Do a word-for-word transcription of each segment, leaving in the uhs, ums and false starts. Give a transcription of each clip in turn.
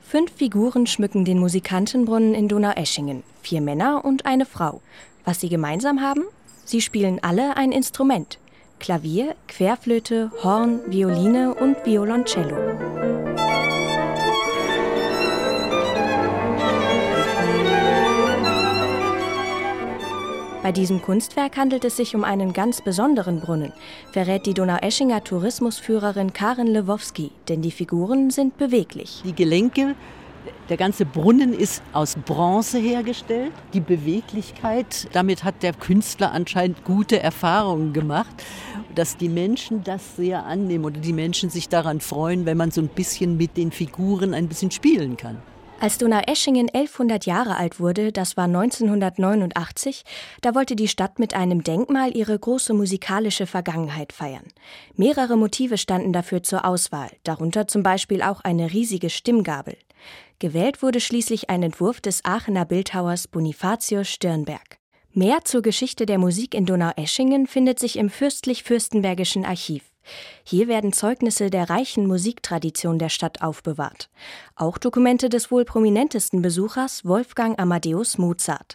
Fünf Figuren schmücken den Musikantenbrunnen in Donaueschingen. Vier Männer und eine Frau. Was sie gemeinsam haben? Sie spielen alle ein Instrument. Klavier, Querflöte, Horn, Violine und Violoncello. Bei diesem Kunstwerk handelt es sich um einen ganz besonderen Brunnen, verrät die Donaueschinger Tourismusführerin Karin Lewowski, denn die Figuren sind beweglich. Die Gelenke, der ganze Brunnen ist aus Bronze hergestellt. Die Beweglichkeit, damit hat der Künstler anscheinend gute Erfahrungen gemacht, dass die Menschen das sehr annehmen oder die Menschen sich daran freuen, wenn man so ein bisschen mit den Figuren ein bisschen spielen kann. Als Donaueschingen elfhundert Jahre alt wurde, das war neunzehnhundertneunundachtzig, da wollte die Stadt mit einem Denkmal ihre große musikalische Vergangenheit feiern. Mehrere Motive standen dafür zur Auswahl, darunter zum Beispiel auch eine riesige Stimmgabel. Gewählt wurde schließlich ein Entwurf des Aachener Bildhauers Bonifatius Stirnberg. Mehr zur Geschichte der Musik in Donaueschingen findet sich im Fürstlich-Fürstenbergischen Archiv. Hier werden Zeugnisse der reichen Musiktradition der Stadt aufbewahrt. Auch Dokumente des wohl prominentesten Besuchers Wolfgang Amadeus Mozart.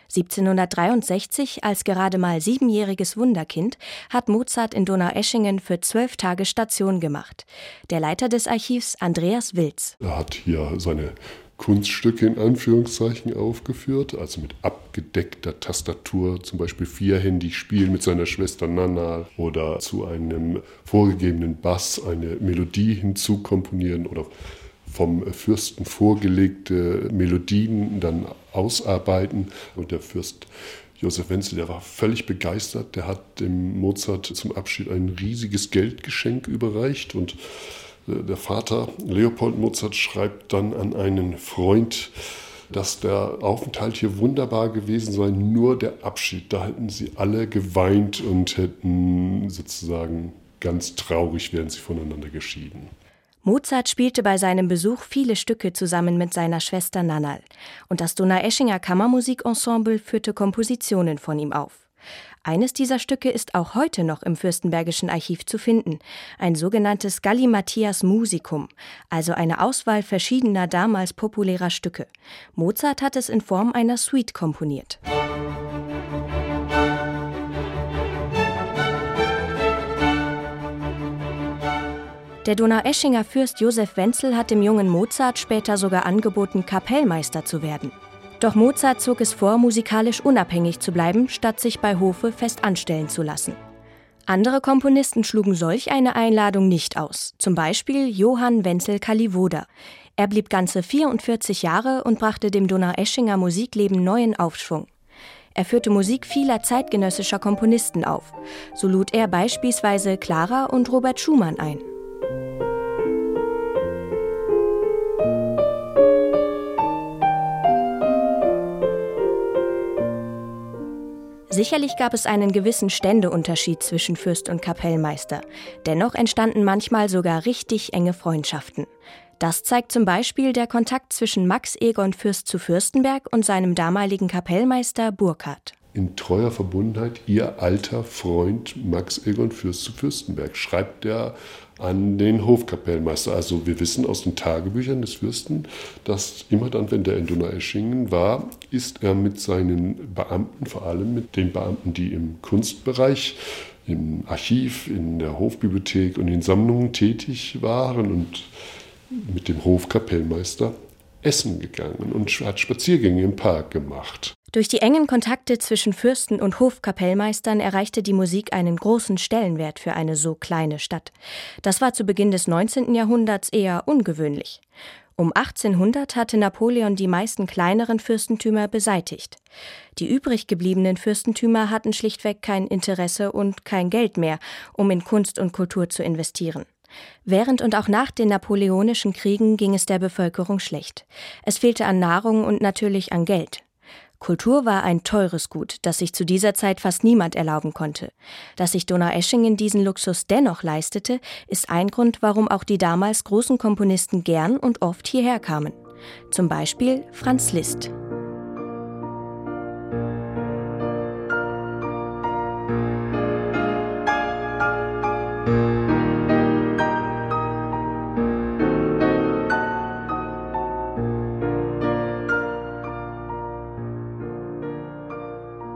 siebzehnhundertdreiundsechzig, als gerade mal siebenjähriges Wunderkind, hat Mozart in Donaueschingen für zwölf Tage Station gemacht. Der Leiter des Archivs, Andreas Wilz. Er hat hier seine Kunststücke in Anführungszeichen aufgeführt, also mit abgedeckter Tastatur, zum Beispiel vierhändig spielen mit seiner Schwester Nanna oder zu einem vorgegebenen Bass eine Melodie hinzukomponieren oder vom Fürsten vorgelegte Melodien dann ausarbeiten. Und der Fürst Josef Wenzel, der war völlig begeistert, der hat dem Mozart zum Abschied ein riesiges Geldgeschenk überreicht und der Vater Leopold Mozart schreibt dann an einen Freund, dass der Aufenthalt hier wunderbar gewesen sei, nur der Abschied, da hätten sie alle geweint und hätten sozusagen ganz traurig wären sie voneinander geschieden. Mozart spielte bei seinem Besuch viele Stücke zusammen mit seiner Schwester Nannal. Und das Donaueschinger Kammermusikensemble führte Kompositionen von ihm auf. Eines dieser Stücke ist auch heute noch im Fürstenbergischen Archiv zu finden, ein sogenanntes Gallimathias Musicum, also eine Auswahl verschiedener damals populärer Stücke. Mozart hat es in Form einer Suite komponiert. Der Donaueschinger Fürst Josef Wenzel hat dem jungen Mozart später sogar angeboten, Kapellmeister zu werden. Doch Mozart zog es vor, musikalisch unabhängig zu bleiben, statt sich bei Hofe fest anstellen zu lassen. Andere Komponisten schlugen solch eine Einladung nicht aus, zum Beispiel Johann Wenzel Kalliwoda. Er blieb ganze vierundvierzig Jahre und brachte dem Donaueschinger Musikleben neuen Aufschwung. Er führte Musik vieler zeitgenössischer Komponisten auf. So lud er beispielsweise Clara und Robert Schumann ein. Sicherlich gab es einen gewissen Ständeunterschied zwischen Fürst und Kapellmeister. Dennoch entstanden manchmal sogar richtig enge Freundschaften. Das zeigt zum Beispiel der Kontakt zwischen Max Egon Fürst zu Fürstenberg und seinem damaligen Kapellmeister Burkhard. In treuer Verbundenheit, ihr alter Freund Max Egon Fürst zu Fürstenberg, schreibt er an den Hofkapellmeister. Also wir wissen aus den Tagebüchern des Fürsten, dass immer dann, wenn der in Donaueschingen war, ist er mit seinen Beamten, vor allem mit den Beamten, die im Kunstbereich, im Archiv, in der Hofbibliothek und in Sammlungen tätig waren und mit dem Hofkapellmeister essen gegangen und hat Spaziergänge im Park gemacht. Durch die engen Kontakte zwischen Fürsten und Hofkapellmeistern erreichte die Musik einen großen Stellenwert für eine so kleine Stadt. Das war zu Beginn des neunzehnten Jahrhunderts eher ungewöhnlich. Um achtzehnhundert hatte Napoleon die meisten kleineren Fürstentümer beseitigt. Die übrig gebliebenen Fürstentümer hatten schlichtweg kein Interesse und kein Geld mehr, um in Kunst und Kultur zu investieren. Während und auch nach den napoleonischen Kriegen ging es der Bevölkerung schlecht. Es fehlte an Nahrung und natürlich an Geld. Kultur war ein teures Gut, das sich zu dieser Zeit fast niemand erlauben konnte. Dass sich Donaueschingen diesen Luxus dennoch leistete, ist ein Grund, warum auch die damals großen Komponisten gern und oft hierher kamen. Zum Beispiel Franz Liszt.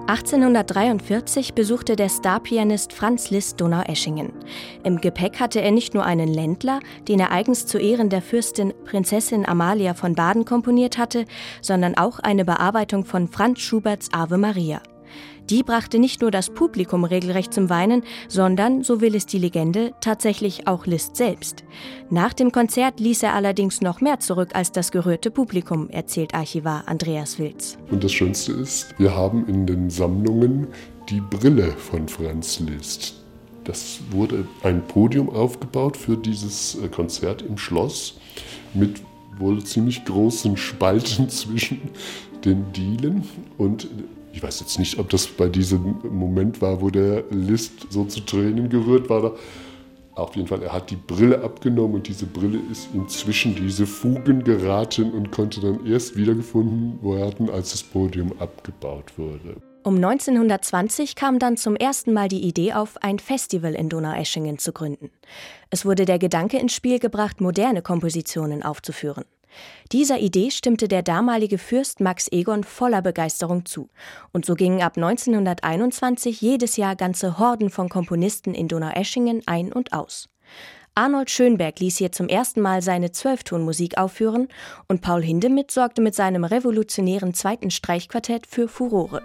achtzehnhundertdreiundvierzig besuchte der Starpianist Franz Liszt Donaueschingen. Im Gepäck hatte er nicht nur einen Ländler, den er eigens zu Ehren der Fürstin Prinzessin Amalia von Baden komponiert hatte, sondern auch eine Bearbeitung von Franz Schuberts Ave Maria. Die brachte nicht nur das Publikum regelrecht zum Weinen, sondern, so will es die Legende, tatsächlich auch Liszt selbst. Nach dem Konzert ließ er allerdings noch mehr zurück als das gerührte Publikum, erzählt Archivar Andreas Wilz. Und das Schönste ist, wir haben in den Sammlungen die Brille von Franz Liszt. Das wurde ein Podium aufgebaut für dieses Konzert im Schloss mit wohl ziemlich großen Spalten zwischen den Dielen. Und ich weiß jetzt nicht, ob das bei diesem Moment war, wo der Liszt so zu Tränen gerührt war. Auf jeden Fall, er hat die Brille abgenommen und diese Brille ist ihm zwischen diese Fugen geraten und konnte dann erst wiedergefunden werden, als das Podium abgebaut wurde. Um neunzehnhundertzwanzig kam dann zum ersten Mal die Idee auf, ein Festival in Donaueschingen zu gründen. Es wurde der Gedanke ins Spiel gebracht, moderne Kompositionen aufzuführen. Dieser Idee stimmte der damalige Fürst Max Egon voller Begeisterung zu. Und so gingen ab neunzehnhunderteinundzwanzig jedes Jahr ganze Horden von Komponisten in Donaueschingen ein und aus. Arnold Schönberg ließ hier zum ersten Mal seine Zwölftonmusik aufführen und Paul Hindemith sorgte mit seinem revolutionären zweiten Streichquartett für Furore.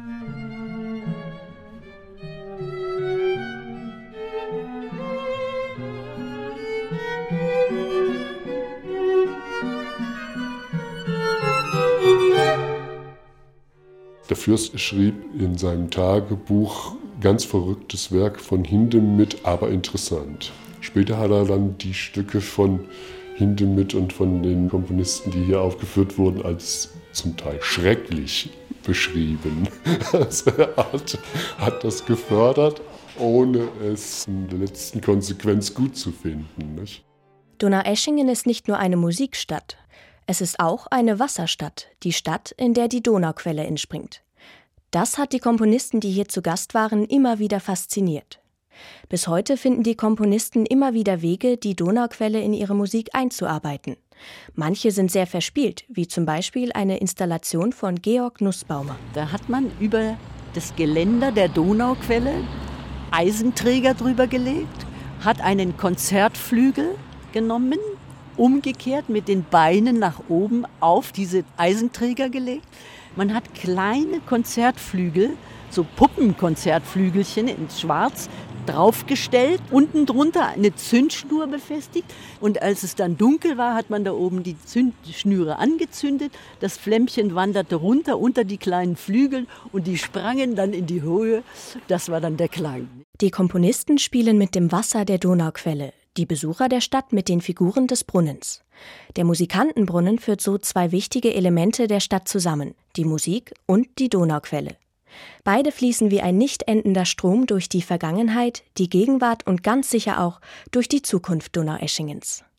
Der Fürst schrieb in seinem Tagebuch ganz verrücktes Werk von Hindemith, aber interessant. Später hat er dann die Stücke von Hindemith und von den Komponisten, die hier aufgeführt wurden, als zum Teil schrecklich beschrieben. Also er hat, hat das gefördert, ohne es in der letzten Konsequenz gut zu finden, nicht? Donaueschingen ist nicht nur eine Musikstadt. Es ist auch eine Wasserstadt, die Stadt, in der die Donauquelle entspringt. Das hat die Komponisten, die hier zu Gast waren, immer wieder fasziniert. Bis heute finden die Komponisten immer wieder Wege, die Donauquelle in ihre Musik einzuarbeiten. Manche sind sehr verspielt, wie zum Beispiel eine Installation von Georg Nussbaumer. Da hat man über das Geländer der Donauquelle Eisenträger drüber gelegt, hat einen Konzertflügel genommen, umgekehrt mit den Beinen nach oben auf diese Eisenträger gelegt. Man hat kleine Konzertflügel, so Puppenkonzertflügelchen in Schwarz, draufgestellt, unten drunter eine Zündschnur befestigt. Und als es dann dunkel war, hat man da oben die Zündschnüre angezündet. Das Flämmchen wanderte runter unter die kleinen Flügel und die sprangen dann in die Höhe. Das war dann der Klang. Die Komponisten spielen mit dem Wasser der Donauquelle, die Besucher der Stadt mit den Figuren des Brunnens. Der Musikantenbrunnen führt so zwei wichtige Elemente der Stadt zusammen, die Musik und die Donauquelle. Beide fließen wie ein nicht endender Strom durch die Vergangenheit, die Gegenwart und ganz sicher auch durch die Zukunft Donaueschingens.